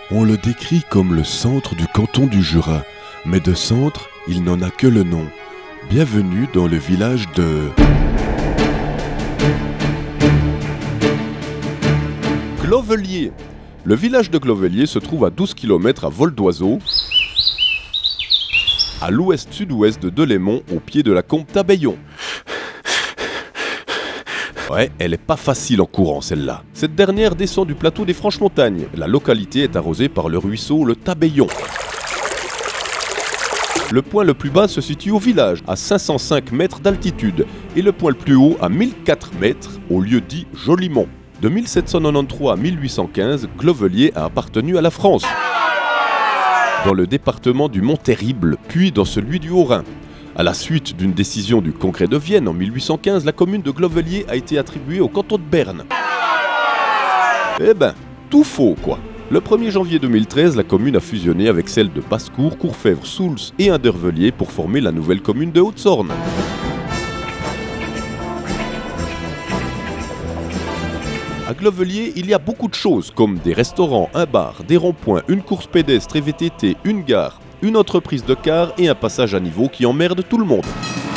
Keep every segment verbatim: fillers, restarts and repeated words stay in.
On le décrit comme le centre du canton du Jura, mais de centre, il n'en a que le nom. Bienvenue dans le village de... Glovelier. Le village de Glovelier se trouve à douze kilomètres à vol d'oiseau, à l'ouest-sud-ouest de Delémont, au pied de la combe Tabeillon. Ouais, elle est pas facile en courant celle-là. Cette dernière descend du plateau des Franches-Montagnes. La localité est arrosée par le ruisseau le Tabeillon. Le point le plus bas se situe au village, à cinq cent cinq mètres d'altitude, et le point le plus haut à mille quatre mètres, au lieu dit Jolimont. De mille sept cent quatre-vingt-treize à mille huit cent quinze, Glovelier a appartenu à la France, dans le département du Mont-Terrible, puis dans celui du Haut-Rhin. À la suite d'une décision du Congrès de Vienne en mille huit cent quinze, la commune de Glovelier a été attribuée au canton de Berne. Eh ben, tout faux quoi. Le premier janvier deux mille treize, la commune a fusionné avec celle de Basse-Cour, Courfèvre, Souls et Indervellier pour former la nouvelle commune de Haute-Sorne. À Glovelier, il y a beaucoup de choses, comme des restaurants, un bar, des ronds-points, une course pédestre et V T T, une gare, une entreprise de car et un passage à niveau qui emmerde tout le monde.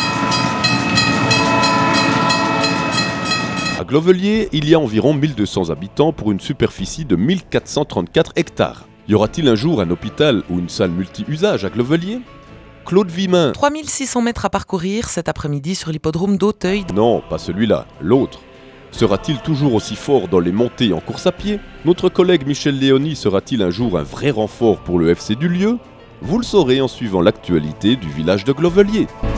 À Glovelier, il y a environ mille deux cents habitants pour une superficie de mille quatre cent trente-quatre hectares. Y aura-t-il un jour un hôpital ou une salle multi-usage à Glovelier ? Claude Vimin. trois mille six cents mètres à parcourir cet après-midi sur l'hippodrome d'Auteuil. Non, pas celui-là, l'autre. Sera-t-il toujours aussi fort dans les montées en course à pied ? Notre collègue Michel Léony sera-t-il un jour un vrai renfort pour le F C du lieu ? Vous le saurez en suivant l'actualité du village de Glovelier.